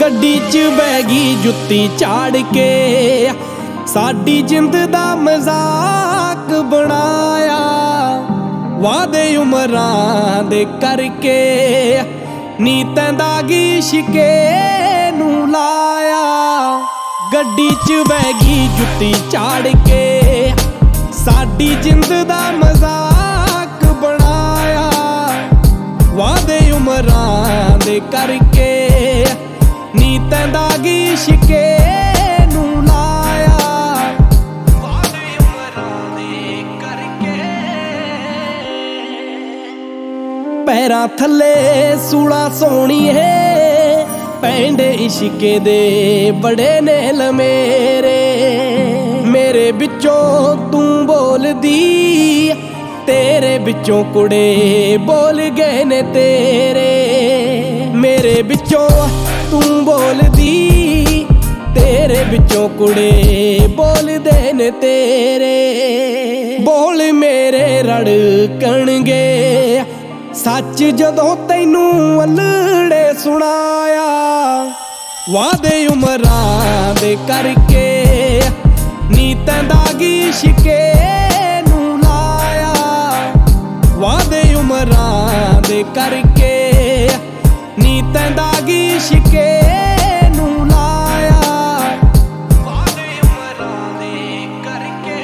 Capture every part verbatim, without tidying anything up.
गड्डी च बह गई जुत्ती झाड़ के, साडी जिंद दा मजाक बनाया। वादे उमरां दे करके नी तैंदा इश्के नू लाया। गड्डी च बह गई जुत्ती झाड़ के, साडी जिंद दा मजाक बनाया। वादे उमरां दे करके नी तैंदा इश्के नू लाया। वादे उमरां दे करके पैरां थल्ले सूला सोहणी है, पैंडे इश्के दे बड़े नेल मेरे। मेरे बिचों तू बोल दी, तेरे बिचों कुड़े बोल गए ने तेरे। मेरे बिचों तू बोल दी, तेरे बिचों कुड़े बोल दे ने तेरे। बोल मेरे रड़कणगे सच जदों तैनू अल्लड़े सुनाया। वादे उमरां दे करके नी तैंदा इश्के नू लाया। वादे उमरां दे करके नी तैंदा इश्के नू लाया। वादे उमरां दे करके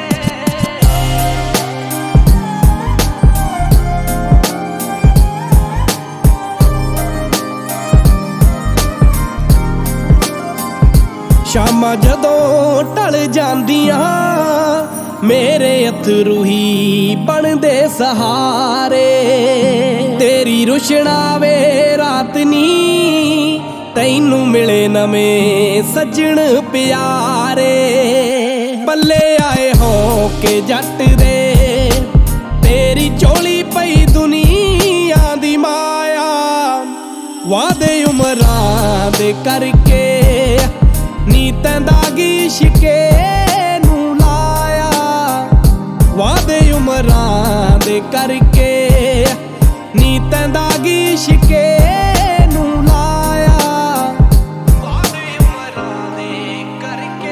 शामां जदों ढल जांदियां मेरे अथरू ही बनदे सहारे। तेरी रुशनावे रात नी तैनू मिले नवें सज्जण प्यारे। पल्ले आए हो के जट दे, तेरी चोली पई दुनिया दी माया। वादे उमरां दे करके नी तैंदा इश्के नू लाया। वादे उमरां दे करके नी तैंदा इश्के नू लाया। वादे उमरां दे करके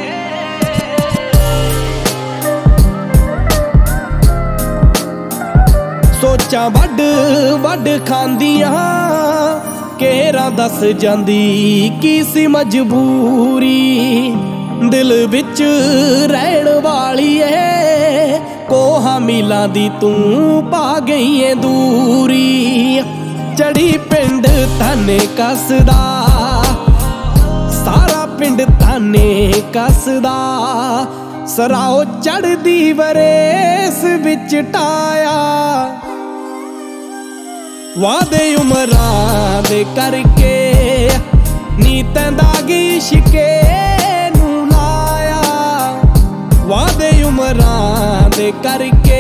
सोचां वड वड खांदियां, केरा दस जांदी की सी मजबूरी। दिल विच रहण वाली है, कोहा मीलां दी तू पा गई है दूरी। चढ़ी पिंड ताने कसदा, सारा पिंड ताने कसदा। सराओ चढ़दी वरेस विच टाया। वादे उमरां दे करके नी तैंदा इश्के नू लाया। वादे उमरां दे करके